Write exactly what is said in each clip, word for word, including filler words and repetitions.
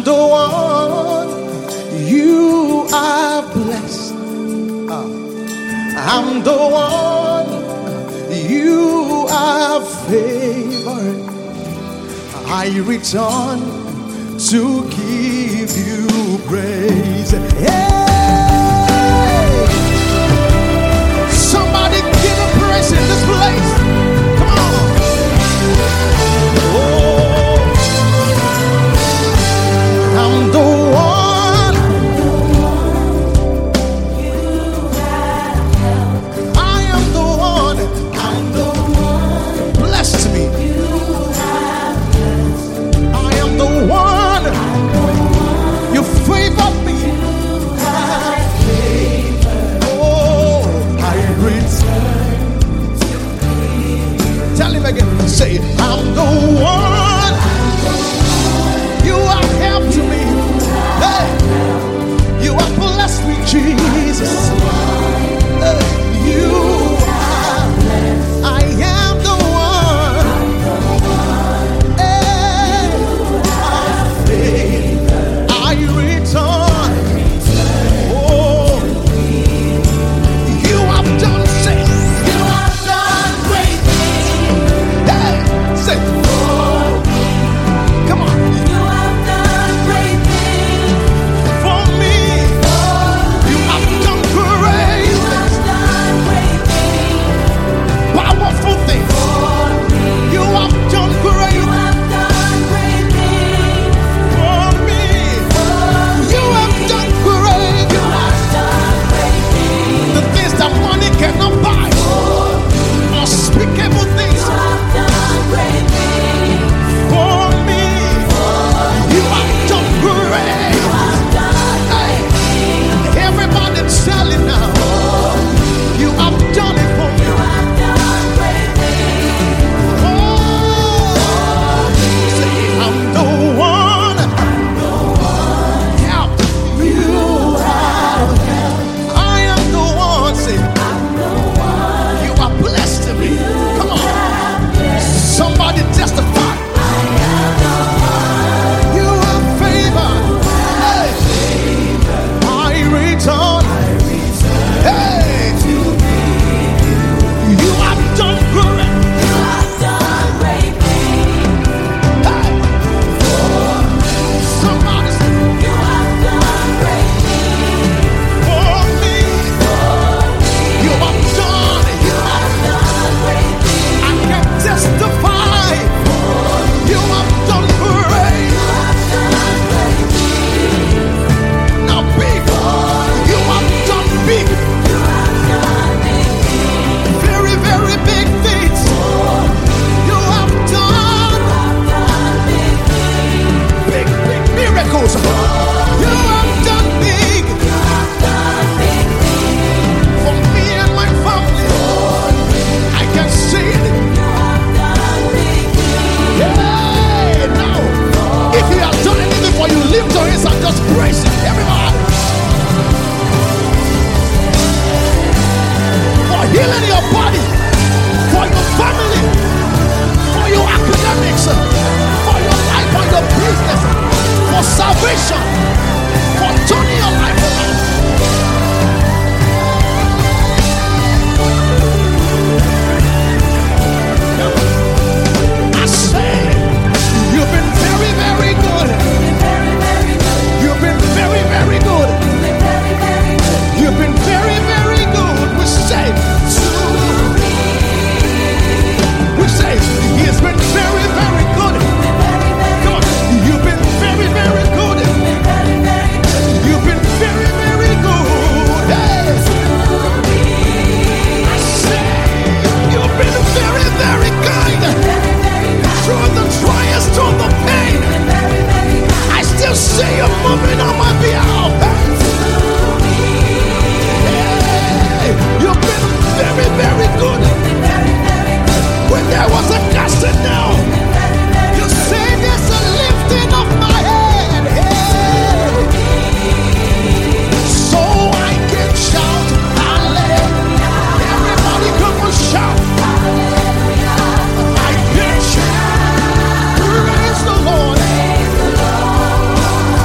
I'm the one you are blessed. Uh, I'm the one you are favored. I return to give you praise. Hey! Somebody give a praise in this place. Come on. Oh, I'm the one. I am the one. I'm the one. Blessed me. I am the one. You favor me. Oh, I return. Tell him again. Say, I'm the one. You are help to me. Hey, you are blessed me, Jesus. Hey, you are blessed. I am the one. Hey, I return. Oh, you have done, say, you have done great things. Hey, say, come on. You have done great things for me. You have done great things. Powerful things. You have done great for me. You have done great. The things that money cannot buy. Unspeakable things for me. You have done great. Hey, everybody tell it now. You have done it for me. Oh, say, I'm the one. Help you out. I am the one. Say, you are blessed to me. Come on. Somebody testify. You are favored. Hey. I return. Hey. You have done great. Hey. Somebody say, for me. You have done it. I can testify. You have done great. Now big. You have done big. Very, very big things. You have done big, big miracles. You have done big for me and my family. I can see it. Hey, now, if he has done anything for you, lift your hands and just praise him. Everybody. For healing your body, for your family, for your academics, for your life, for your business, for salvation, for turning your life around. I say, you've been very, very good. You've been very, very good. You've been very, very good. We say, we say, he has been very, very good. Come on, you've been very, very good. You've been very, very good. Hey. I say, you've been very, very kind. Through the trials, through the pain, I still see you moving on my behalf. Hey, you've been very, very good. When there was a casting down, you say there's a lifting of my head. Hey. So I can shout, hallelujah. Everybody come and shout. I can shout, praise the Lord.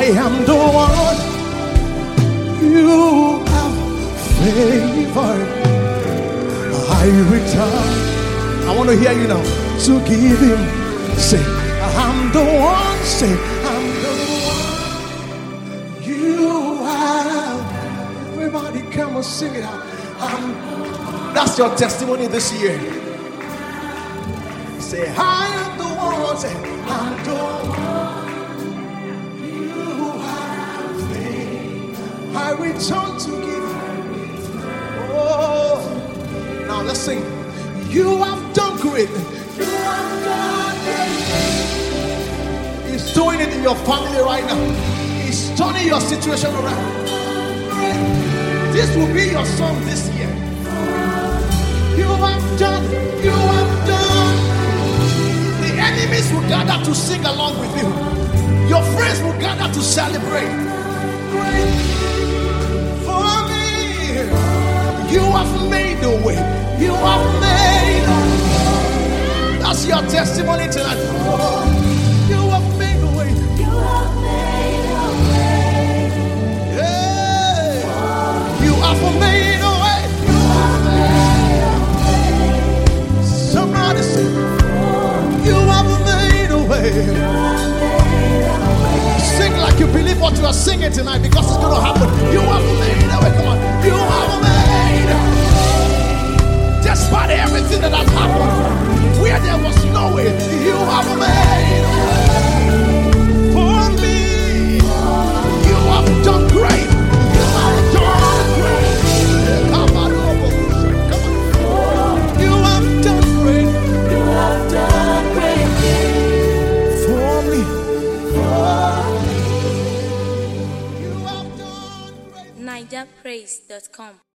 Say, I'm the one you have favored. I return. I want to hear you now. To give him. Say, I'm the one. Say, I'm the one you have. Everybody come and sing it out. I'm, that's your testimony this year. Say, I am the one. Say, I'm the one you have made. I return to give. Oh, now let's sing. You have done great. You have done great. He's doing it in your family right now. He's turning your situation around. This will be your song this year. You have done, you have done. The enemies will gather to sing along with you. Your friends will gather to celebrate. Great for me. You have made a way. You have made a way. That's your testimony tonight. You have made a way. You have made a way. Yeah. You have made a way. You have made a way. Somebody say, you have made a way. Sing like you believe what you are singing tonight, because it's going to happen. You have made a way. Come on. You have made a way. Despite everything that has happened, where there was no way, you have made a way for me. You have done great. You have done great. Come on. You have done great. You have done great for me. You have done great. niger praise dot com